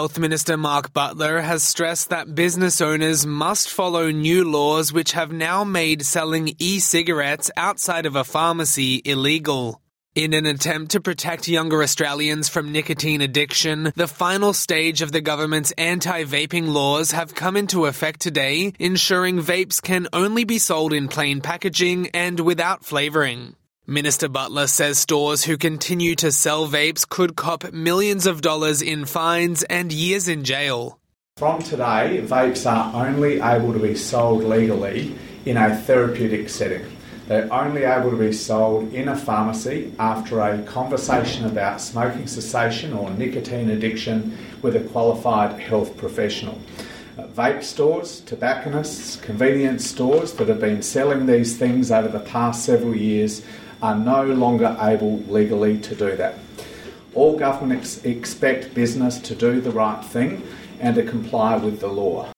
Health Minister Mark Butler has stressed that business owners must follow new laws which have now made selling e-cigarettes outside of a pharmacy illegal. In an attempt to protect younger Australians from nicotine addiction, the final stage of the government's anti-vaping laws have come into effect today, ensuring vapes can only be sold in plain packaging and without flavouring. Minister Butler says stores who continue to sell vapes could cop millions of dollars in fines and years in jail. From today, vapes are only able to be sold legally in a therapeutic setting. They're only able to be sold in a pharmacy after a conversation about smoking cessation or nicotine addiction with a qualified health professional. Vape stores, tobacconists, convenience stores that have been selling these things over the past several years are no longer able legally to do that. All governments expect business to do the right thing and to comply with the law.